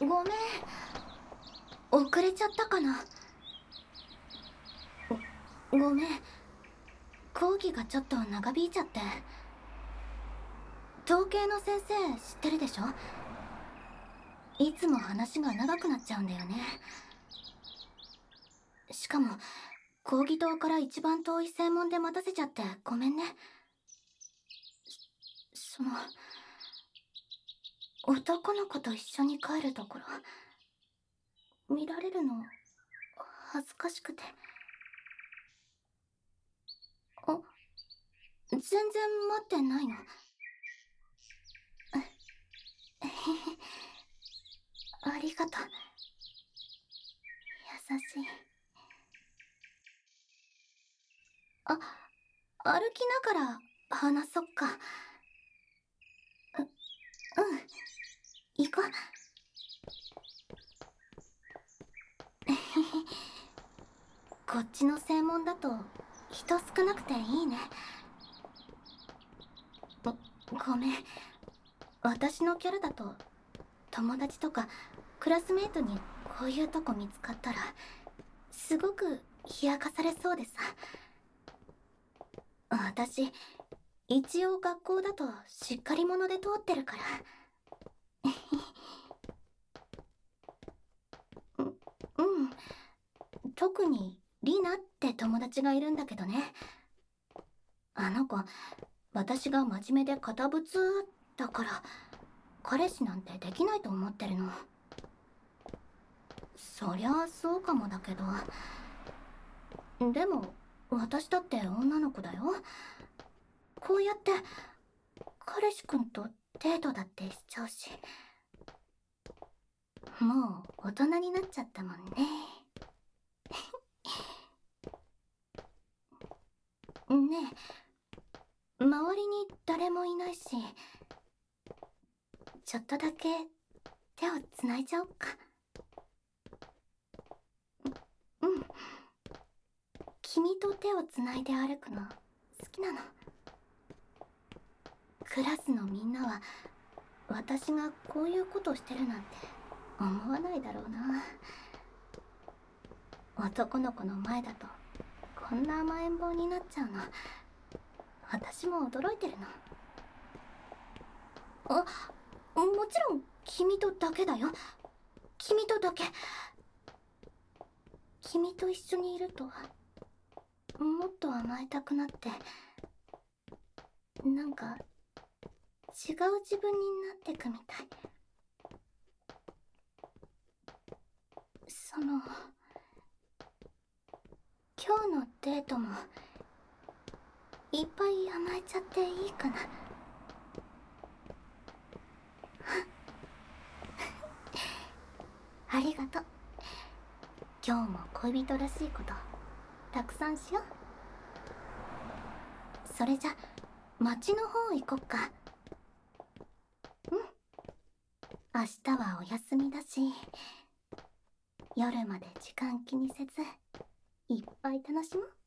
ごめん、遅れちゃったかな。ごめん、講義がちょっと長引いちゃって。統計の先生知ってるでしょ？いつも話が長くなっちゃうんだよね。しかも講義棟から一番遠い正門で待たせちゃってごめんね。その男の子と一緒に帰るところ見られるの恥ずかしくて。あ、全然待ってないの？ありがとう。優しい。あ、歩きながら話そっか。行こう。こっちの正門だと人少なくていいね。ごめん、私のキャラだと友達とかクラスメートにこういうとこ見つかったらすごく冷やかされそうでさ。私一応学校だとしっかり者で通ってるから。うん、特にリナって友達がいるんだけどね。あの子私が真面目で堅物だから彼氏なんてできないと思ってるの。そりゃあそうかもだけど、でも私だって女の子だよ。こうやって彼氏くんとデートだってしちゃうし。もう大人になっちゃったもんね。ねえ、周りに誰もいないし、ちょっとだけ手をつないじゃおっか。うん、君と手をつないで歩くの好きなの。クラスのみんなは私がこういうことしてるなんて思わないだろうな。男の子の前だとこんな甘えん坊になっちゃうの私も驚いてるの。もちろん君とだけだよ。君とだけ。君と一緒にいるともっと甘えたくなって、なんか違う自分になってくみたい。その今日のデートもいっぱい甘えちゃっていいかな。ありがとう。今日も恋人らしいことたくさんしよう。それじゃ町の方行こっか。うん、明日はお休みだし夜まで時間気にせずいっぱい楽しもう。